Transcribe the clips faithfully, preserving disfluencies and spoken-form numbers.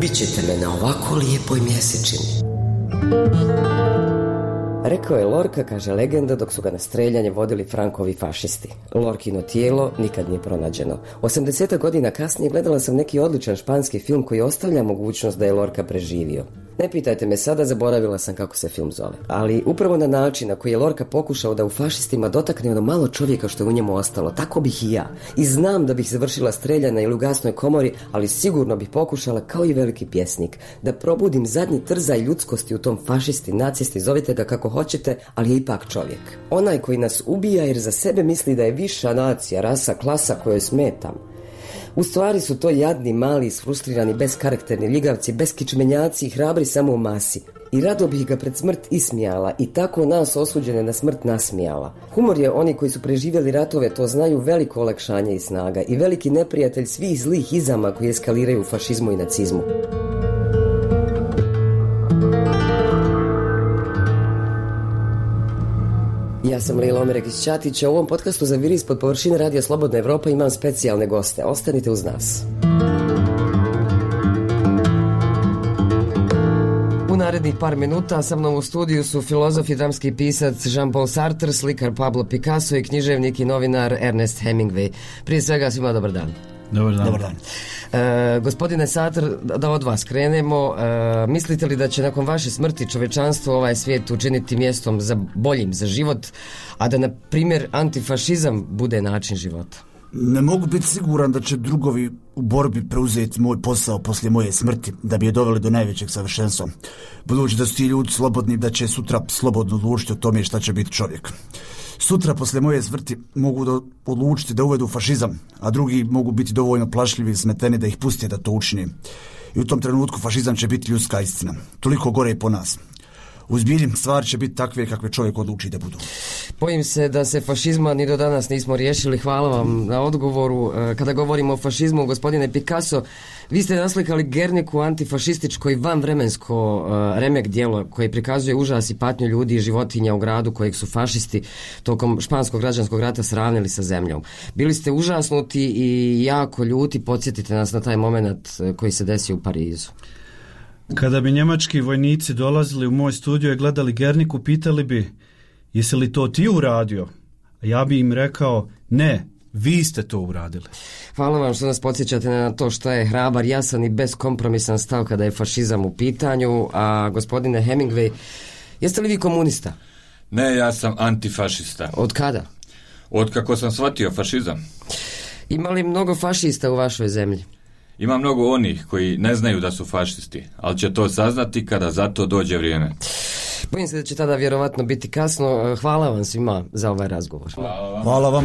ubit ćete me na ovako lijepoj mjesečini. Rekao je Lorca, kaže legenda, dok su ga na streljanje vodili Frankovi fašisti. Lorkino tijelo nikad nije pronađeno. osamdeset godina kasnije gledala sam neki odličan španski film koji ostavlja mogućnost da je Lorca preživio. Ne pitajte me sada, zaboravila sam kako se film zove. Ali upravo na način na koji je Lorca pokušao da u fašistima dotakne ono malo čovjeka što je u njemu ostalo, tako bih i ja. I znam da bih završila streljana ili u gasnoj komori, ali sigurno bih pokušala, kao i veliki pjesnik, da probudim zadnji trzaj ljudskosti u tom fašisti, nacisti, zovite ga kako hoćete, ali je ipak čovjek. Onaj koji nas ubija jer za sebe misli da je viša nacija, rasa, klasa kojoj smetam. U stvari su to jadni, mali, isfrustrirani, beskarakterni ljigavci, beskičmenjaci i hrabri samo u masi. I rado bih ga pred smrt ismijala i tako nas osuđene na smrt nasmijala. Humor je, oni koji su preživjeli ratove to znaju, veliko olakšanje i snaga i veliki neprijatelj svih zlih izama koji eskaliraju u fašizmu i nacizmu. Ja sam Lila Omerek iz Ćatića. U ovom podcastu za Viri ispod površine Radija Slobodna Evropa imam specijalne goste. Ostanite uz nas. U narednih par minuta sa mnom u studiju su filozof i dramski pisac Jean-Paul Sartre, slikar Pablo Picasso i književnik i novinar Ernest Hemingway. Prije svega svima dobar dan. Dobar dan. Dobar dan. E, gospodine Sartre, da od vas krenemo. E, mislite li da će nakon vaše smrti čovečanstvo ovaj svijet učiniti mjestom za boljim za život, a da, na primjer, antifašizam bude način života? Ne mogu biti siguran da će drugovi u borbi preuzeti moj posao poslije moje smrti, da bi je doveli do najvećeg savršenstva. Budući da su ti ljudi slobodni, da će sutra slobodno odlučiti o tome šta će biti čovjek. Sutra poslije moje smrti mogu da odlučiti da uvedu fašizam, a drugi mogu biti dovoljno plašljivi i smeteni da ih puste da to učini. I u tom trenutku fašizam će biti ljudska istina. Toliko gore i po nas. U zbilji stvari će biti takve kakve čovjek odluči da budu. Bojim se da se fašizma ni do danas nismo riješili. Hvala vam na odgovoru. Kada govorimo o fašizmu, gospodine Picasso, vi ste naslikali Gerniku, antifašističko i vanvremensko uh, remek djelo koje prikazuje užas i patnju ljudi i životinja u gradu kojeg su fašisti tokom španskog građanskog rata sravnili sa zemljom. Bili ste užasnuti i jako ljuti. Podsjetite nas na taj moment koji se desio u Parizu. Kada bi njemački vojnici dolazili u moj studio i gledali Gerniku, pitali bi, jesi li to ti uradio? A ja bi im rekao, ne, vi ste to uradili. Hvala vam što nas podsjećate na to što je hrabar, jasan i beskompromisan stav kada je fašizam u pitanju. A gospodine Hemingway, jeste li vi komunista? Ne, ja sam antifašista. Od kada? Od kako sam shvatio fašizam. Ima li mnogo fašista u vašoj zemlji? Ima mnogo onih koji ne znaju da su fašisti, ali će to saznati kada za to dođe vrijeme. Bojim se da će tada vjerovatno biti kasno. Hvala vam svima za ovaj razgovor. Hvala vam. Hvala vam.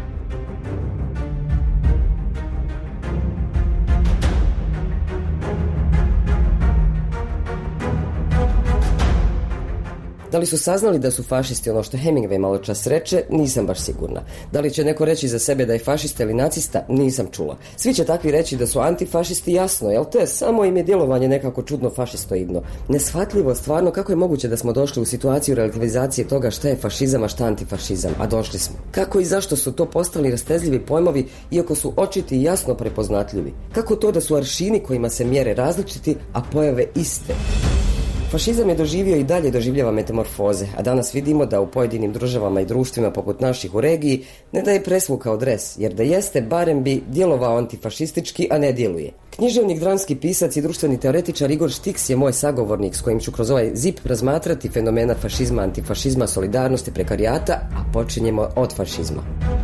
Da li su saznali da su fašisti ono što Hemingway malo čas reče, nisam baš sigurna. Da li će neko reći za sebe da je fašista ili nacista, nisam čula. Svi će takvi reći da su antifašisti, jasno, jel te? Samo im je djelovanje nekako čudno fašistoidno. Neshvatljivo, stvarno, kako je moguće da smo došli u situaciju relativizacije toga šta je fašizam, a šta antifašizam, a došli smo. Kako i zašto su to postali rastezljivi pojmovi, iako su očiti i jasno prepoznatljivi? Kako to da su aršini kojima se mjere različiti, a pojave iste? Fašizam je doživio i dalje doživljava metamorfoze, a danas vidimo da u pojedinim državama i društvima poput naših u regiji ne da je presvukao dres, jer da jeste, barem bi djelovao antifašistički, a ne djeluje. Književnik, dramski pisac i društveni teoretičar Igor Štiks je moj sagovornik s kojim ću kroz ovaj zip razmatrati fenomena fašizma, antifašizma, solidarnosti, prekarijata, a počinjemo od fašizma.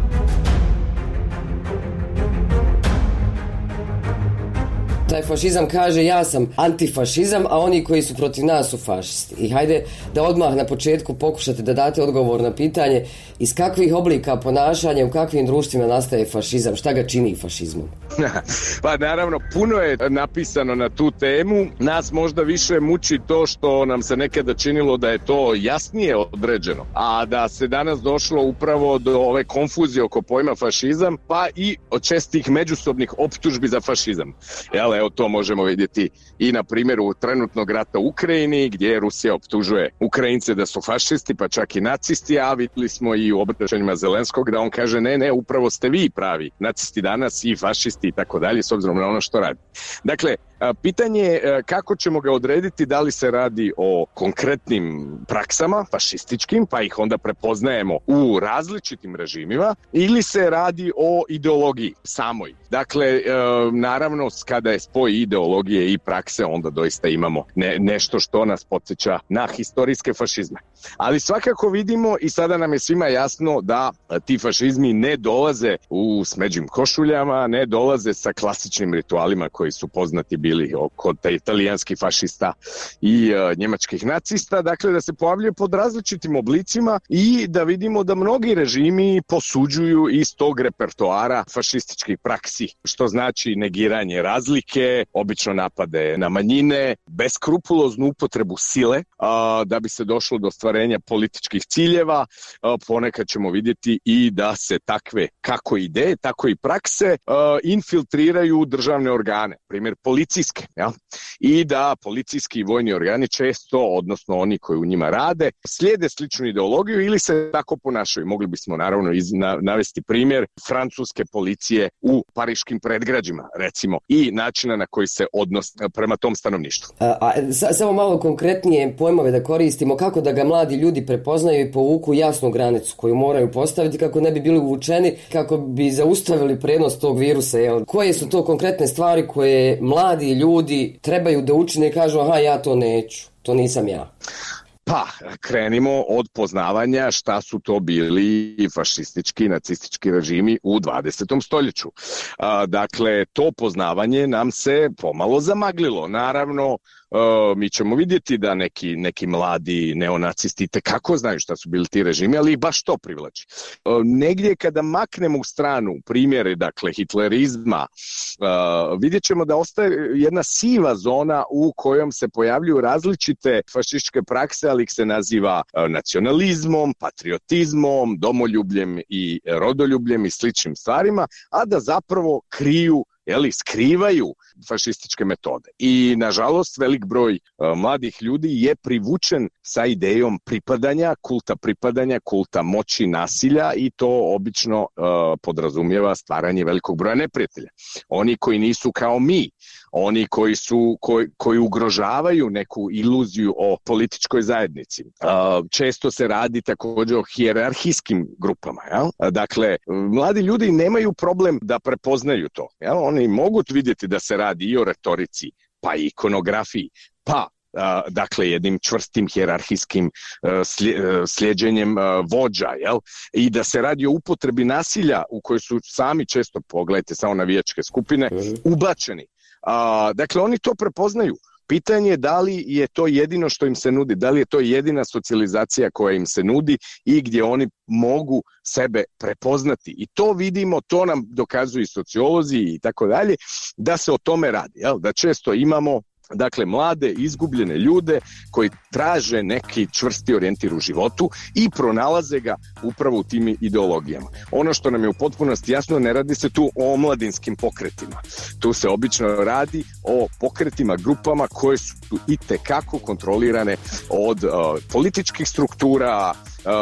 Taj fašizam kaže ja sam antifašizam, a oni koji su protiv nas su fašisti. I hajde da odmah na početku pokušate da date odgovor na pitanje iz kakvih oblika ponašanja, u kakvim društvima nastaje fašizam, šta ga čini fašizmom? Pa naravno, puno je napisano na tu temu. Nas možda više muči to što nam se nekada činilo da je to jasnije određeno, a da se danas došlo upravo do ove konfuzije oko pojma fašizam, pa i od čestih međusobnih optužbi za fašizam. Jel, evo to možemo vidjeti i na primjeru trenutnog rata u Ukrajini, gdje Rusija optužuje Ukrajince da su fašisti, pa čak i nacisti, a vidjeli smo i u obraćanjima Zelenskog da on kaže ne, ne, upravo ste vi pravi nacisti danas i fašisti i tako dalje, s obzirom na ono što radi. Dakle, Pitanje je kako ćemo ga odrediti, da li se radi o konkretnim praksama, fašističkim, pa ih onda prepoznajemo u različitim režimima, ili se radi o ideologiji samoj. Dakle, naravno, kada je spoj ideologije i prakse, onda doista imamo ne, nešto što nas podsjeća na historijske fašizme. Ali svakako vidimo i sada nam je svima jasno da ti fašizmi ne dolaze u smeđim košuljama, ne dolaze sa klasičnim ritualima koji su poznati bili kod italijanskih fašista i uh, njemačkih nacista, dakle da se pojavljuje pod različitim oblicima i da vidimo da mnogi režimi posuđuju iz tog repertoara fašističkih praksi, što znači negiranje razlike, obično napade na manjine, beskrupuloznu upotrebu sile uh, da bi se došlo do ostvarenja političkih ciljeva. Uh, ponekad ćemo vidjeti i da se takve kako ideje, tako i prakse uh, infiltriraju državne organe, primjer policijske, ja? I da policijski i vojni organi često, odnosno oni koji u njima rade, slijede sličnu ideologiju ili se tako ponašaju. Mogli bismo naravno iz, na, navesti primjer francuske policije u pariškim predgrađima, recimo, i načina na koji se odnos prema tom stanovništvu. A, a, samo malo konkretnije pojmove da koristimo, kako da ga mladi ljudi prepoznaju i povuku jasnu granicu koju moraju postaviti kako ne bi bili uvučeni, kako bi zaustavili prenos tog virusa. Jel? Koje su to konkretne stvari koje mladi ljudi trebaju da učine i kažu aha, ja to neću, to nisam ja? Pa, krenimo od poznavanja šta su to bili fašistički, nacistički režimi u dvadesetom stoljeću. A, dakle, to poznavanje nam se pomalo zamaglilo. Naravno, Uh, mi ćemo vidjeti da neki, neki mladi neonacisti tekako znaju šta su bili ti režimi, ali ih baš to privlači. Uh, negdje kada maknemo u stranu primjere, dakle, hitlerizma, uh, vidjet ćemo da ostaje jedna siva zona u kojom se pojavljuju različite fašističke prakse, ali ih se naziva uh, nacionalizmom, patriotizmom, domoljubljem i rodoljubljem i sličnim stvarima, a da zapravo kriju Jeli, skrivaju fašističke metode. I, nažalost, velik broj uh, mladih ljudi je privučen sa idejom pripadanja, kulta pripadanja, kulta moći, nasilja i to obično uh, podrazumijeva stvaranje velikog broja neprijatelja. Oni koji nisu kao mi, oni koji su koji, koji ugrožavaju neku iluziju o političkoj zajednici. Uh, često se radi također o hijerarhijskim grupama. Jel? Dakle, mladi ljudi nemaju problem da prepoznaju to. Jel? Oni mogu vidjeti da se radi i o retorici, pa i ikonografiji, pa Uh, dakle jednim čvrstim hijerarhijskim uh, slijeđenjem uh, vođa, jel? I da se radi o upotrebi nasilja u kojoj su sami često, pogledajte samo navijačke skupine, ubačeni. Uh, dakle, oni to prepoznaju. Pitanje je da li je to jedino što im se nudi, da li je to jedina socijalizacija koja im se nudi i gdje oni mogu sebe prepoznati. I to vidimo, to nam dokazuju i sociolozi i tako dalje, da se o tome radi, jel? Da često imamo dakle mlade, izgubljene ljude koji traže neki čvrsti orijentir u životu i pronalaze ga upravo u tim ideologijama. Ono što nam je u potpunosti jasno, ne radi se tu o omladinskim pokretima. Tu se obično radi o pokretima, grupama koje su itekako kontrolirane od uh, političkih struktura,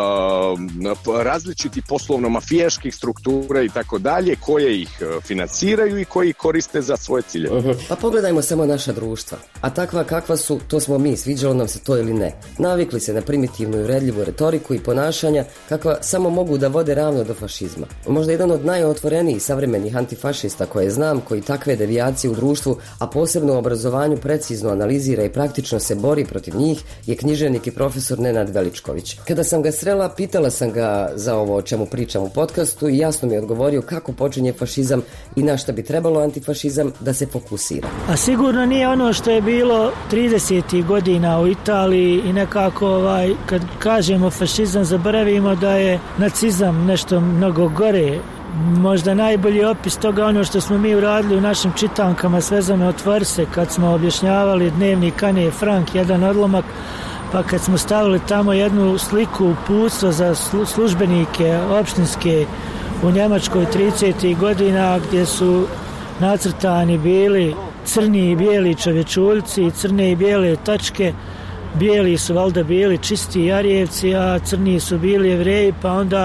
Uh, različiti poslovno-mafijaških struktura i tako dalje, koje ih financiraju i koji ih koriste za svoje cilje. Uh-huh. Pa pogledajmo samo naša društva. A takva kakva su, to smo mi, sviđalo nam se to ili ne. Navikli se na primitivnu i uvredljivu retoriku i ponašanja kakva samo mogu da vode ravno do fašizma. Možda jedan od najotvorenijih savremenih antifašista koje znam, koji takve devijacije u društvu, a posebno u obrazovanju precizno analizira i praktično se bori protiv njih, je književnik i profesor Nenad Veličković. Kada sam ga srela, pitala sam ga za ovo o čemu pričam u podcastu i jasno mi je odgovorio kako počinje fašizam i na šta bi trebalo antifašizam da se fokusira. A sigurno nije ono što je bilo tridesetih godina u Italiji i nekako ovaj, kad kažemo fašizam zaboravimo da je nacizam nešto mnogo gore. Možda najbolji opis toga ono što smo mi uradili u našim čitankama svezano od Tvorse kad smo objašnjavali dnevnik Ane Frank, jedan odlomak, pa kad smo stavili tamo jednu sliku uputstva za službenike opštinske u Njemačkoj tridesetih godina gdje su nacrtani bili crni i bijeli čovječuljci i crne i bijele tačke. Bijeli su valjda bili čisti Jarijevci, a crni su bili Jevreji, pa onda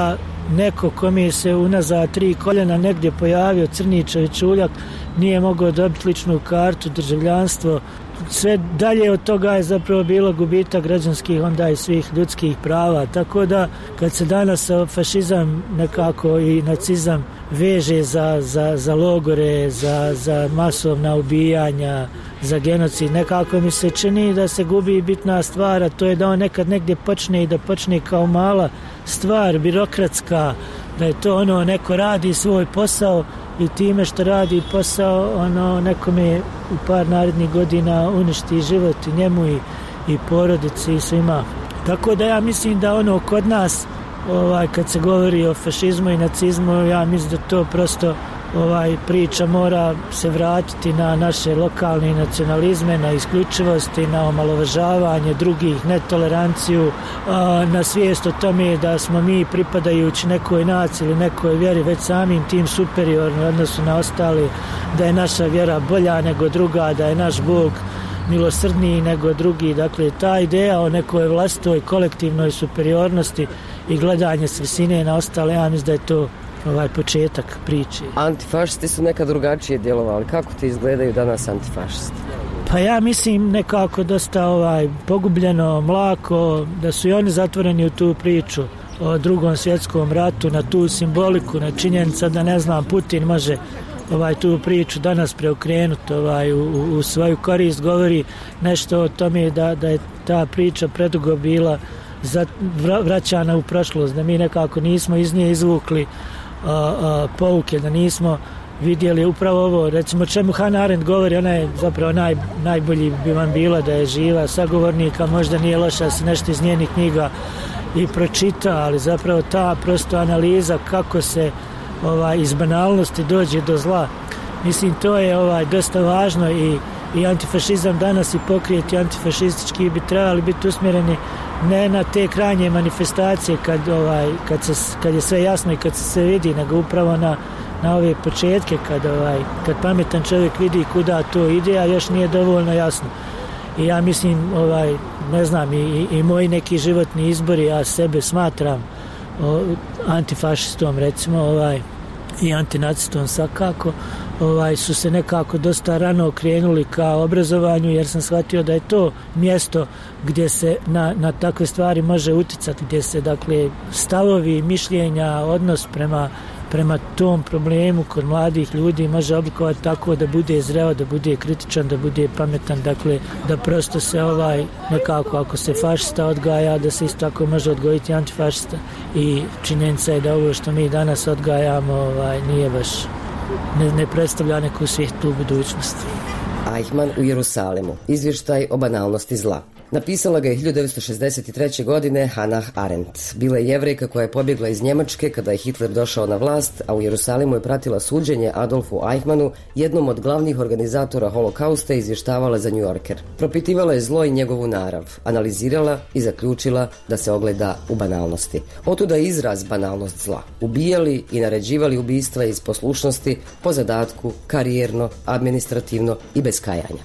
neko kome se unazad tri koljena negdje pojavio Crničević Uljak nije mogao dobiti ličnu kartu, državljanstvo. Sve dalje od toga je zapravo bilo gubitak građanskih onda i svih ljudskih prava. Tako da kad se danas fašizam nekako i nacizam veže za, za, za logore, za, za masovna ubijanja, za genocid, nekako mi se čini da se gubi bitna stvar, a to je da on nekad negdje počne i da počne kao mala stvar, birokratska, da je to ono neko radi svoj posao i time što radi posao ono nekome u par narednih godina uništi život i njemu i, i porodici i svima. Tako da ja mislim da ono kod nas ovaj, kad se govori o fašizmu i nacizmu, ja mislim da to prosto ovaj, priča mora se vratiti na naše lokalne nacionalizme, na isključivosti, na omalovažavanje drugih, netoleranciju, na svijest o tome da smo mi pripadajući nekoj naciji ili nekoj vjeri već samim tim superiorni u odnosu na ostali, da je naša vjera bolja nego druga, da je naš Bog milosrdniji nego drugi. Dakle, ta ideja o nekoj vlastitoj kolektivnoj superiornosti i gledanje s visine na ostale, ja mislim da je to ovaj početak priče. Antifašisti su nekad drugačije djelovali. Kako ti izgledaju danas antifašisti? Pa ja mislim nekako dosta ovaj pogubljeno, mlako, da su i oni zatvoreni u tu priču o drugom svjetskom ratu, na tu simboliku, na činjenica da ne znam, Putin može ovaj tu priču danas preokrenuti ovaj, u, u svoju korist, govori nešto o tome da, da je ta priča predugo bila za, vraćana u prošlost, da mi nekako nismo iz nje izvukli a, a, pouke, da nismo vidjeli upravo ovo, recimo čemu Hannah Arendt govori, ona je zapravo naj, najbolji bi vam bila da je živa sagovornika, možda nije loša se nešto iz njenih knjiga i pročita, ali zapravo ta prosto analiza kako se ovaj, iz banalnosti dođe do zla. Mislim, to je ovaj, dosta važno i, i antifašizam danas i pokrijeti antifašistički bi trebali biti usmjereni ne na te krajnje manifestacije kad, ovaj, kad, se, kad je sve jasno i kad se sve vidi, nego upravo na, na ove početke kad, ovaj, kad pametan čovjek vidi kuda to ide, a još nije dovoljno jasno. I ja mislim, ovaj, ne znam, i, i moji neki životni izbori, ja sebe smatram o, antifašistom recimo ovaj, i antinacistom svakako, ovaj, su se nekako dosta rano okrenuli ka obrazovanju jer sam shvatio da je to mjesto gdje se na, na takve stvari može uticati, gdje se dakle stavovi, mišljenja, odnos prema prema tom problemu kod mladih ljudi može oblikovati tako da bude zreo, da bude kritičan, da bude pametan, dakle da prosto se ovaj nekako ako se fašista odgaja, da se isto tako može odgojiti antifašista i činjenica je da ovo što mi danas odgajamo ovaj, nije baš, ne, ne predstavlja neku svijetlu budućnost. Eichmann u Jerusalimu. Izvještaj o banalnosti zla. Napisala ga je hiljadu devetsto šezdeset treće. godine Hannah Arendt. Bila je Jevrejka koja je pobjegla iz Njemačke kada je Hitler došao na vlast, a u Jerusalimu je pratila suđenje Adolfu Eichmannu, jednom od glavnih organizatora holokausta, i izvještavala za New Yorker. Propitivala je zlo i njegovu narav, analizirala i zaključila da se ogleda u banalnosti. Otuda je izraz banalnost zla. Ubijali i naređivali ubistva iz poslušnosti, po zadatku, karijerno, administrativno i bez kajanja.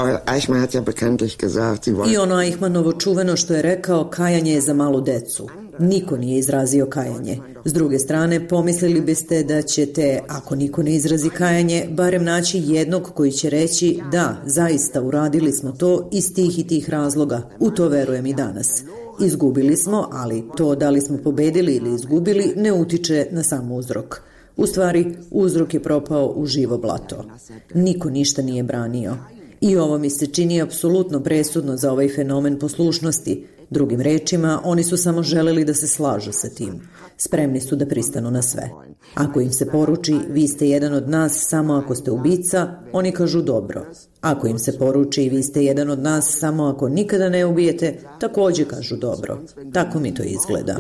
I ono Eichmannovo čuveno što je rekao, kajanje je za malu decu. Niko nije izrazio kajanje. S druge strane, pomislili biste da ćete, ako niko ne izrazi kajanje, barem naći jednog koji će reći da, zaista uradili smo to iz tih i tih razloga. U to verujem i danas. Izgubili smo, ali to da li smo pobedili ili izgubili ne utiče na sam uzrok. U stvari, uzrok je propao u živo blato. Niko ništa nije branio. I ovo mi se čini apsolutno presudno za ovaj fenomen poslušnosti. Drugim rečima, oni su samo želeli da se slažu sa tim. Spremni su da pristanu na sve. Ako im se poruči, vi ste jedan od nas samo ako ste ubica, oni kažu dobro. Ako im se poruči, vi ste jedan od nas samo ako nikada ne ubijete, također kažu dobro. Tako mi to izgleda.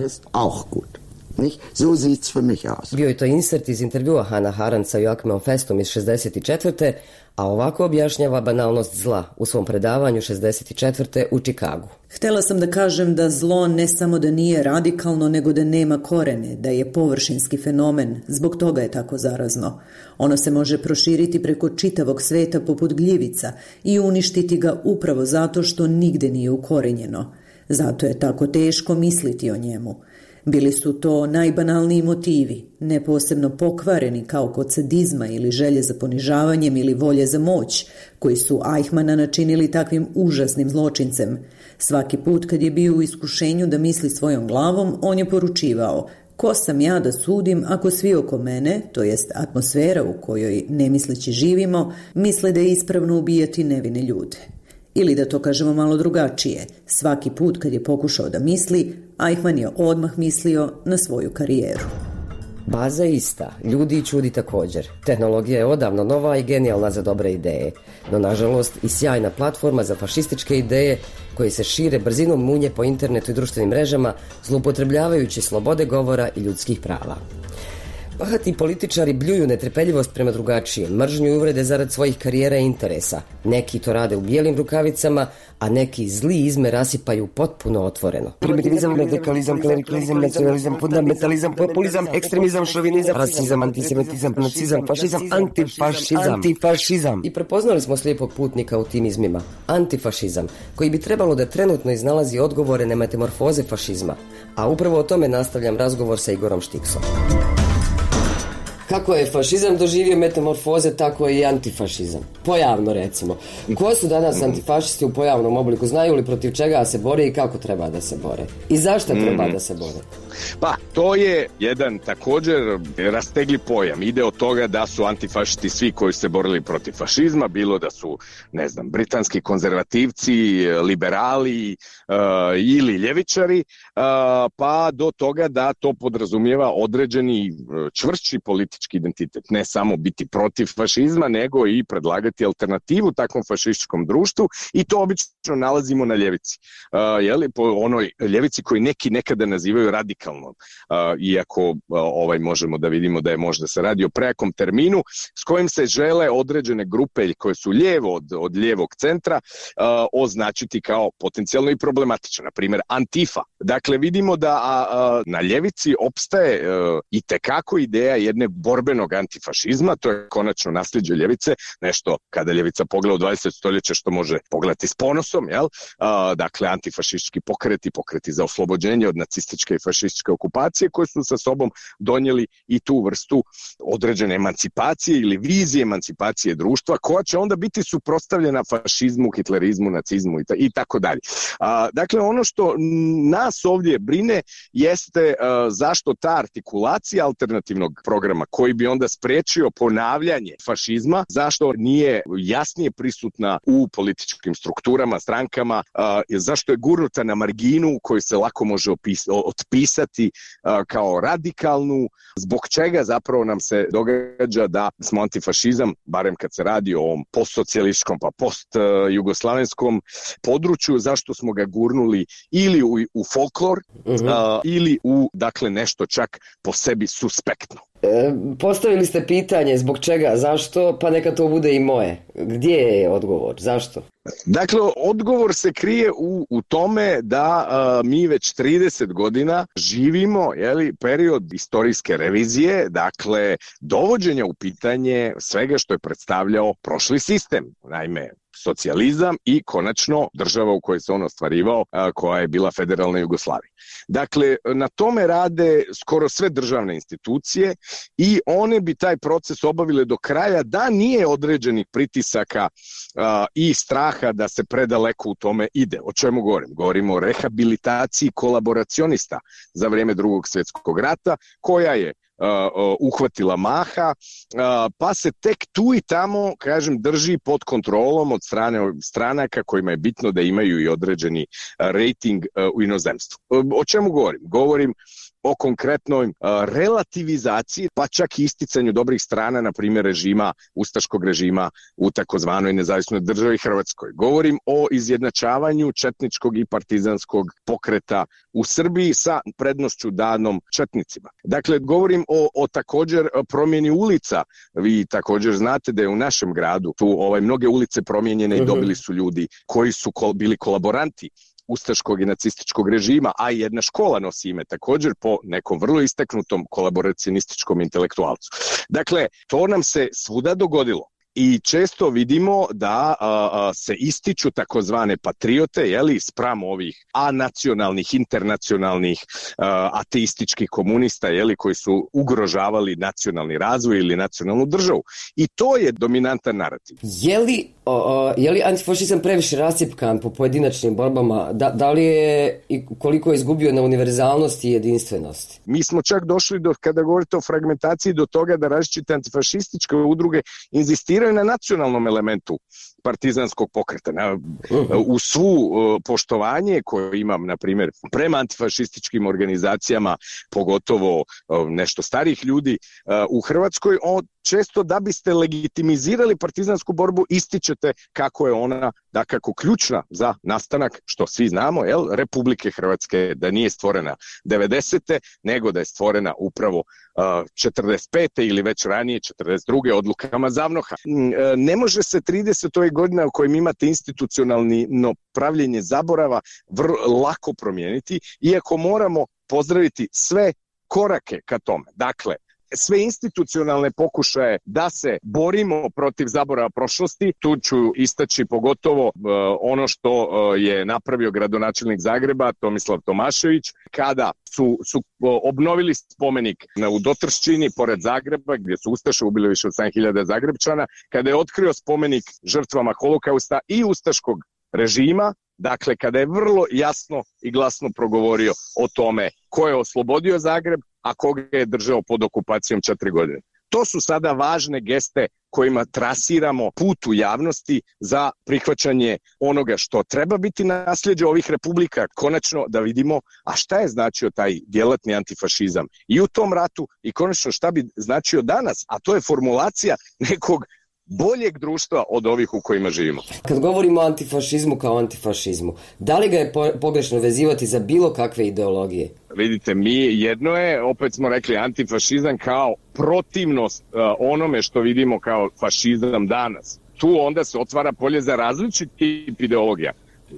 Bio je to insert iz intervjua Hannah Arendt sa Joachimom Festom iz šezdeset četvrte. a ovako objašnjava banalnost zla u svom predavanju šezdeset četvrte u Čikagu. Htjela sam da kažem da zlo ne samo da nije radikalno, nego da nema korene, da je površinski fenomen, zbog toga je tako zarazno. Ono se može proširiti preko čitavog sveta poput gljivica i uništiti ga upravo zato što nigde nije ukorenjeno. Zato je tako teško misliti o njemu. Bili su to najbanalniji motivi, ne posebno pokvareni kao kod sadizma ili želje za ponižavanjem ili volje za moć, koji su Eichmanna načinili takvim užasnim zločincem. Svaki put kad je bio u iskušenju da misli svojom glavom, on je poručivao: ko sam ja da sudim ako svi oko mene, to jest atmosfera u kojoj nemisleći živimo, misle da je ispravno ubijati nevine ljude. Ili da to kažemo malo drugačije, svaki put kad je pokušao da misli, Eichmann je odmah mislio na svoju karijeru. Baza je ista, ljudi i čudi također. Tehnologija je odavno nova i genijalna za dobre ideje, no nažalost i sjajna platforma za fašističke ideje koje se šire brzinom munje po internetu i društvenim mrežama, zloupotrebljavajući slobode govora i ljudskih prava. Bahati političari bljuju netrpeljivost prema drugačijem, mržnju i uvrede zarad svojih karijera i interesa. Neki to rade u bijelim rukavicama, a neki zli izme rasipaju potpuno otvoreno. Primitivizam, radikalizam, klerikalizam, nacionalizam, fundamentalizam, populizam, ekstremizam, šovinizam, rasizam, antisemitizam, nacizam, fašizam, antifašizam, antifašizam. I prepoznali smo slijepog putnika u tim izmima. Antifašizam, koji bi trebalo da trenutno iznalazi odgovore na metamorfoze fašizma. A upravo o tome nastavljam razgovor sa Igorom Štiksom. Kako je fašizam doživio metamorfoze, tako je i antifašizam. Pojavno recimo. Ko su danas antifašisti u pojavnom obliku? Znaju li protiv čega se bore i kako treba da se bore? I zašto treba da se bore? Pa, to je jedan također rastegli pojam. Ide od toga da su antifašisti svi koji se borili protiv fašizma, bilo da su, ne znam, britanski konzervativci, liberali uh, ili ljevičari, uh, pa do toga da to podrazumijeva određeni uh, čvršći politički identitet. Ne samo biti protiv fašizma, nego i predlagati alternativu takvom fašističkom društvu, i to obično nalazimo na ljevici. Uh, jeli, po onoj ljevici koji neki nekada nazivaju radikalnom. Uh, iako uh, ovaj možemo da vidimo da je možda se radi o prejakom terminu s kojim se žele određene grupe koje su lijevo od, od lijevog centra uh, označiti kao potencijalno i problematično, na primjer Antifa. Dakle, vidimo da a, a, na ljevici opstaje uh, i tekako ideja jedne borbenog antifašizma, to je konačno nasljeđe ljevice, nešto kada ljevica pogleda u dvadesetom stoljeće što može pogledati s ponosom, jel? Uh, dakle, antifašistički pokreti, pokreti za oslobođenje od nacističke i fašističke okupacije koje su sa sobom donijeli i tu vrstu određene emancipacije ili vizije emancipacije društva koja će onda biti suprotstavljena fašizmu, hitlerizmu, nacizmu i, ta, i tako dalje. A, dakle, ono što nas ovdje brine jeste a, zašto ta artikulacija alternativnog programa koji bi onda spriječio ponavljanje fašizma, zašto nije jasnije prisutna u političkim strukturama, strankama, a, zašto je gurnuta na marginu koju se lako može opis, otpisati a, kao radikalnu, zbog čega zapravo nam se događa da smo antifašizam, barem kad se radi o ovom postsocijalističkom pa post-jugoslavenskom području, zašto smo ga gurnuli ili u, u folklor uh-huh. a, ili u, dakle, nešto čak po sebi suspektno. E, postavili ste pitanje zbog čega, zašto, pa neka to bude i moje. Gdje je odgovor, zašto? Dakle, odgovor se krije u, u tome da a, mi već trideset godina živimo, jeli, period istorijske revizije, dakle, dovođenja u pitanje svega što je predstavljao prošli sistem. Naime, socijalizam i konačno država u kojoj se on ostvarivao, a, koja je bila federalna Jugoslavija. Dakle, na tome rade skoro sve državne institucije i one bi taj proces obavile do kraja da nije određenih pritisaka a, i straha da se predaleko u tome ide. O čemu govorim? Govorimo o rehabilitaciji kolaboracionista za vrijeme Drugog svjetskog rata, koja je Uh, uh, uhvatila maha, uh, pa se tek tu i tamo, kažem, drži pod kontrolom od strane stranaka kojima je bitno da imaju i određeni uh, rating uh, u inozemstvu. Uh, o čemu govorim? Govorim o konkretnoj uh, relativizaciji, pa čak i isticanju dobrih strana, na primjer režima, ustaškog režima u takozvanoj nezavisnoj državi Hrvatskoj. Govorim o izjednačavanju četničkog i partizanskog pokreta u Srbiji sa prednošću danom četnicima. Dakle, govorim o, o također promjeni ulica. Vi također znate da je u našem gradu tu ovaj, mnoge ulice promijenjene i dobili su ljudi koji su kol, bili kolaboranti ustaškog i nacističkog režima, a i jedna škola nosi ime također po nekom vrlo istaknutom kolaboracionističkom intelektualcu. Dakle, to nam se svuda dogodilo. I često vidimo da a, a, se ističu takozvane patriote, jeli, spram ovih anacionalnih, internacionalnih, a, ateističkih komunista, jeli, koji su ugrožavali nacionalni razvoj ili nacionalnu državu. I to je dominantan narativ. Je li, o, o, je li antifašizam previše rascjepkan po pojedinačnim borbama? Da, da li je i koliko je izgubio na univerzalnosti i jedinstvenosti? Mi smo čak došli do, kada govorite o fragmentaciji, do toga da različite antifašističke udruge inzistiraju na nacionalnom elementu partizanskog pokreta. U svu poštovanje koje imam, na primjer, prema antifašističkim organizacijama, pogotovo nešto starih ljudi u Hrvatskoj, on često da biste legitimizirali partizansku borbu ističete kako je ona dakako ključna za nastanak, što svi znamo, jel, Republike Hrvatske, da nije stvorena devedesete nego da je stvorena upravo uh, četrdeset pete ili već ranije četrdeset druge odlukama Zavnoha. Ne može se trideset godina u kojim imate institucionalno pravljenje zaborava vrlo lako promijeniti, iako moramo pozdraviti sve korake ka tome. Dakle, sve institucionalne pokušaje da se borimo protiv zaborava prošlosti, tu ću istaći pogotovo uh, ono što uh, je napravio gradonačelnik Zagreba Tomislav Tomašević, kada su, su uh, obnovili spomenik na, u Dotrščini pored Zagreba, gdje su ustaše ubili više od sedam hiljada Zagrebčana, kada je otkrio spomenik žrtvama holokausta i ustaškog režima. Dakle, kada je vrlo jasno i glasno progovorio o tome ko je oslobodio Zagreb, a koga je držao pod okupacijom četiri godine. To su sada važne geste kojima trasiramo put u javnosti za prihvaćanje onoga što treba biti nasljeđe ovih republika, konačno da vidimo a šta je značio taj djelatni antifašizam i u tom ratu i konačno šta bi značio danas, a to je formulacija nekog boljeg društva od ovih u kojima živimo. Kad govorimo o antifašizmu kao antifašizmu, da li ga je pogrešno vezivati za bilo kakve ideologije? Vidite, mi jedno je, opet smo rekli, antifašizam kao protivnost uh, onome što vidimo kao fašizam danas. Tu onda se otvara polje za različit tip ideologija.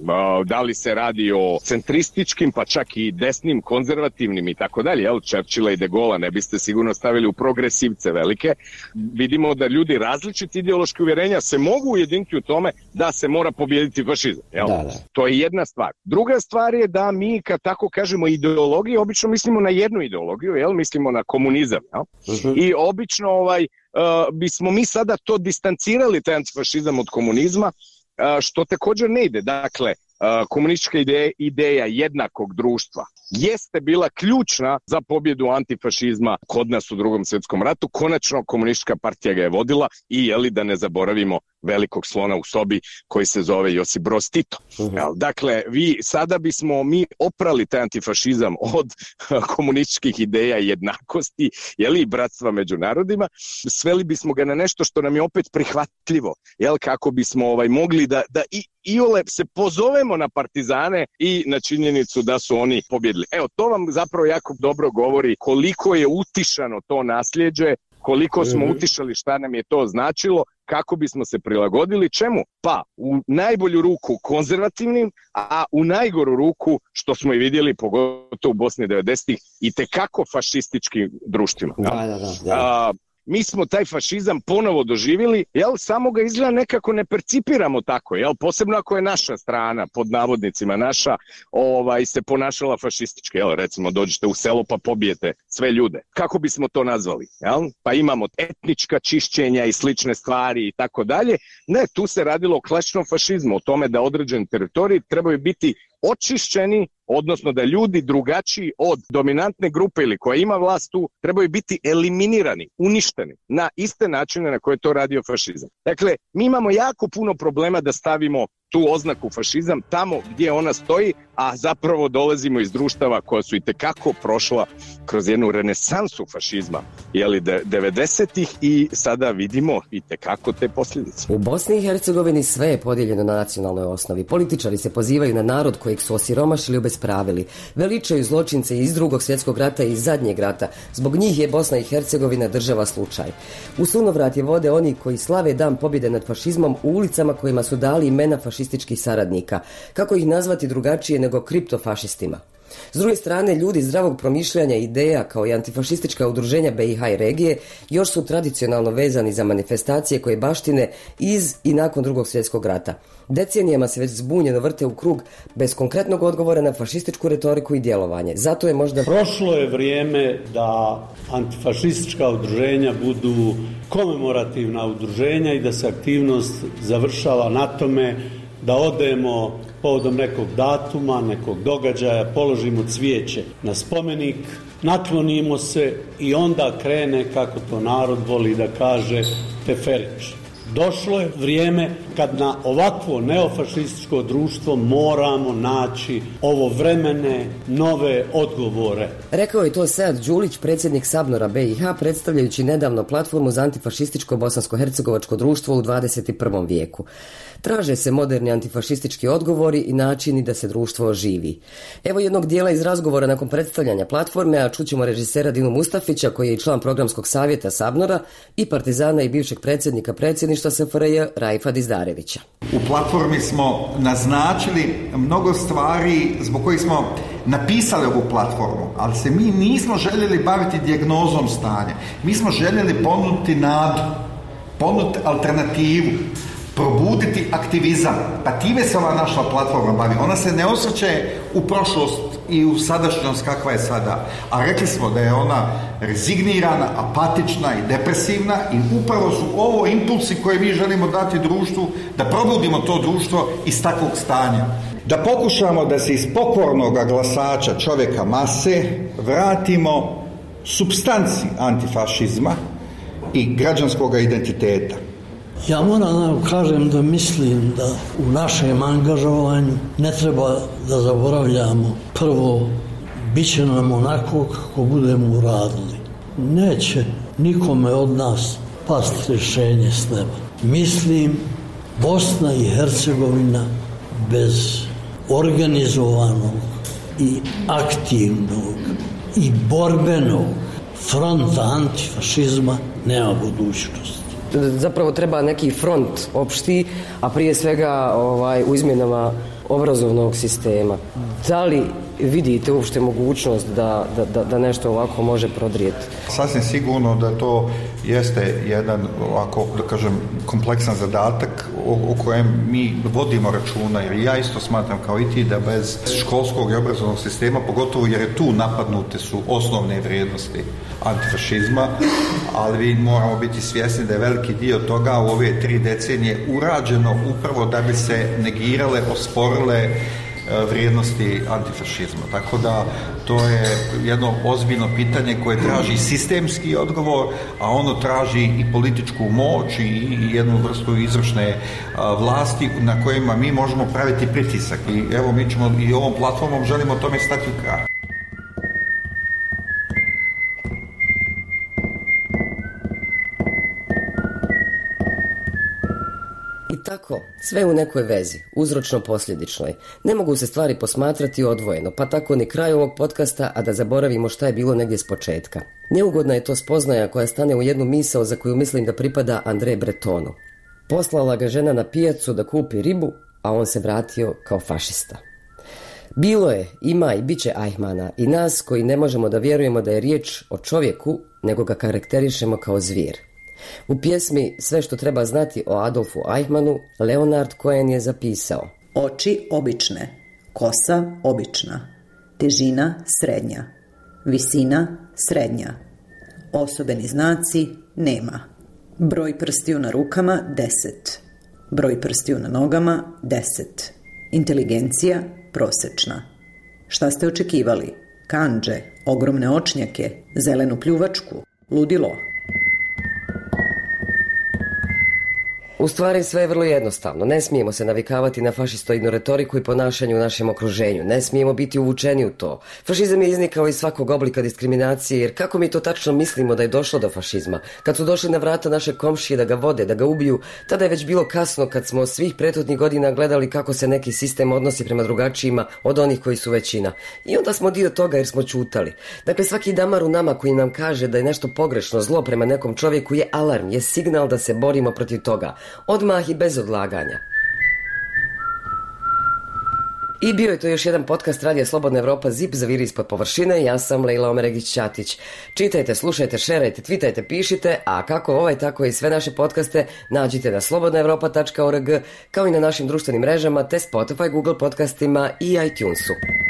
Da li se radi o centrističkim, pa čak i desnim, konzervativnim i tako dalje, jel, Churchilla i de Gaulle ne biste sigurno stavili u progresivce velike. Vidimo da ljudi različiti ideološki uvjerenja se mogu ujediniti u tome da se mora pobijediti fašizam, jel? Da, da. To je jedna stvar. Druga stvar je da mi, kad tako kažemo ideologiju, obično mislimo na jednu ideologiju, jel, mislimo na komunizam, jel? Uh-huh. I obično ovaj, uh, bismo mi sada to distancirali, taj antifašizam od komunizma, što također ne ide. Dakle, komunistička ideja, ideja jednakog društva jeste bila ključna za pobjedu antifašizma kod nas u Drugom svjetskom ratu. Konačno komunistička partija ga je vodila i jeli da ne zaboravimo velikog slona u sobi koji se zove Josip Broz Tito. Uh-huh. Dakle, vi, sada bismo mi oprali taj antifašizam od komunističkih ideja i jednakosti, jeli, i bratstva među narodima, sveli bismo ga na nešto što nam je opet prihvatljivo, jel, kako bismo ovaj, mogli da, da i iole se pozovemo na partizane i na činjenicu da su oni pobjedili. Evo, to vam zapravo jako dobro govori koliko je utišano to nasljeđe, koliko smo mm-hmm. utišali šta nam je to značilo, kako bismo se prilagodili čemu? Pa u najbolju ruku konzervativnim, a u najgoru ruku, što smo i vidjeli pogotovo u Bosni devedesetih, i tekako fašističkim društvima. Da, da, da, da. A, mi smo taj fašizam ponovo doživjeli, jel, samo ga izgleda nekako ne percipiramo tako, jel, posebno ako je naša strana, pod navodnicima naša, ovaj, se ponašala fašistički, jel, recimo dođete u selo pa pobijete sve ljude. Kako bismo to nazvali, jel? Pa imamo etnička čišćenja i slične stvari i tako dalje. Ne, tu se radilo o klasičnom fašizmu, o tome da određeni teritoriji trebaju biti očišćeni, odnosno da ljudi drugačiji od dominantne grupe ili koja ima vlast tu trebaju biti eliminirani, uništeni na iste načine na koje to radio fašizam. Dakle, mi imamo jako puno problema da stavimo tu oznaku fašizam tamo gdje ona stoji, a zapravo dolazimo iz društava koja su i tekako prošla kroz jednu renesansu fašizma, jeli, devedesetih, i sada vidimo i tekako te posljedice. U Bosni i Hercegovini sve je podijeljeno na nacionalnoj osnovi. Političari se pozivaju na narod kojeg su osiromašili, obespravili. Veličaju zločince iz Drugog svjetskog rata i iz zadnjeg rata. Zbog njih je Bosna i Hercegovina država slučaj. U sunovrat je vode oni koji slave dan pobjede nad fašizmom u ulicama kojima su dali imena fašističkih saradnika. Kako ih nazvati drugačije nego kriptofašistima? S druge strane, ljudi zdravog promišljanja i ideja kao i antifašistička udruženja B i H i regije još su tradicionalno vezani za manifestacije koje baštine iz i nakon drugog svjetskog rata. Decenijama se već zbunjeno vrte u krug bez konkretnog odgovora na fašističku retoriku i djelovanje. Zato je možda... Prošlo je vrijeme da antifašistička udruženja budu komemorativna udruženja i da se aktivnost završava na tome da odemo povodom nekog datuma, nekog događaja, položimo cvijeće na spomenik, naklonimo se i onda krene, kako to narod voli da kaže, teferić. Došlo je vrijeme kad na ovakvo neofašističko društvo moramo naći ovovremene nove odgovore. Rekao je to Sead Đulić, predsjednik Sabnora B i H, predstavljajući nedavno platformu za antifašističko bosansko-hercegovačko društvo u dvadeset prvom vijeku. Traže se moderni antifašistički odgovori i načini da se društvo oživi. Evo jednog dijela iz razgovora nakon predstavljanja platforme, a čućemo režisera Dinu Mustafića, koji je i član programskog savjeta Sabnora, i partizana i bivšeg predsjednika predsjedništva S F R J Raifa Dizdarevića. U platformi smo naznačili mnogo stvari zbog kojih smo napisali ovu platformu, ali se mi nismo željeli baviti dijagnozom stanja. Mi smo željeli ponuditi nadu, ponuditi alternativu, probuditi aktivizam. Pa time se ova naša platforma bavi. Ona se ne osvrće u prošlost i u sadašnjost kakva je sada. A rekli smo da je ona rezignirana, apatična i depresivna i upravo su ovo impulsi koje mi želimo dati društvu, da probudimo to društvo iz takvog stanja. Da pokušamo da se iz pokornog glasača čovjeka mase vratimo supstanci antifašizma i građanskog identiteta. Ja moram da vam kažem da mislim da u našem angažovanju ne treba da zaboravljamo prvo, bit će nam onako kako budemo uradili. Neće nikome od nas pasti rješenje s neba. Mislim, Bosna i Hercegovina bez organizovanog i aktivnog i borbenog fronta antifašizma nema budućnosti. Zapravo treba neki front opšti, a prije svega ovaj, u izmjenama obrazovnog sistema. Da li vidite uopšte mogućnost da, da, da nešto ovako može prodrijeti? Sasvim sigurno da to jeste jedan ovako, da kažem, kompleksan zadatak o, o kojem mi vodimo računa, jer ja isto smatram kao i ti da bez školskog i obrazovnog sistema, pogotovo jer je tu napadnute su osnovne vrijednosti antifašizma, ali vi moramo biti svjesni da je veliki dio toga u ove tri decenije urađeno upravo da bi se negirale, osporile vrijednosti antifašizma. Tako da to je jedno ozbiljno pitanje koje traži sistemski odgovor, a ono traži i političku moć i jednu vrstu izvršne vlasti na kojima mi možemo praviti pritisak. I evo mi ćemo i ovom platformom želimo tome stati u kraj. Tako, sve u nekoj vezi, uzročno-posljedičnoj. Ne mogu se stvari posmatrati odvojeno, pa tako ni kraj ovog podcasta, a da zaboravimo šta je bilo negdje s početka. Neugodna je to spoznaja koja stane u jednu misao za koju mislim da pripada André Bretonu. Poslala ga žena na pijacu da kupi ribu, a on se vratio kao fašista. Bilo je, ima i bit će Eichmana i nas koji ne možemo da vjerujemo da je riječ o čovjeku, nego ga karakterišemo kao zvir. U pjesmi Sve što treba znati o Adolfu Eichmannu, Leonard Cohen je zapisao: oči obične, kosa obična, težina srednja, visina srednja, osobeni znaci nema, broj prstiju na rukama deset, broj prstiju na nogama deset, inteligencija prosječna. Šta ste očekivali? Kandže, ogromne očnjake, zelenu pljuvačku, ludilo. U stvari sve je vrlo jednostavno. Ne smijemo se navikavati na fašistoidnu retoriku i ponašanje u našem okruženju. Ne smijemo biti uvučeni u to. Fašizam je iznikao iz svakog oblika diskriminacije, jer kako mi to tačno mislimo da je došlo do fašizma? Kad su došli na vrata naše komšije da ga vode, da ga ubiju, tada je već bilo kasno kad smo svih prethodnih godina gledali kako se neki sistem odnosi prema drugačijima od onih koji su većina. I onda smo dio toga jer smo čutali. Dakle, svaki damar u nama koji nam kaže da je nešto pogrešno, zlo prema nekom čovjeku je alarm, je signal da se borimo protiv toga. Odmah i bez odlaganja. I bio je to još jedan podcast Radija Slobodna Evropa, Zip zaviri ispod površine. Ja sam Lejla Omeregić-Ćatić. Čitajte, slušajte, šerajte, twitajte, pišite, a kako ovaj, tako i sve naše podcaste nađite na slobodna evropa tačka org, kao i na našim društvenim mrežama, te Spotify, Google podcastima i iTunesu.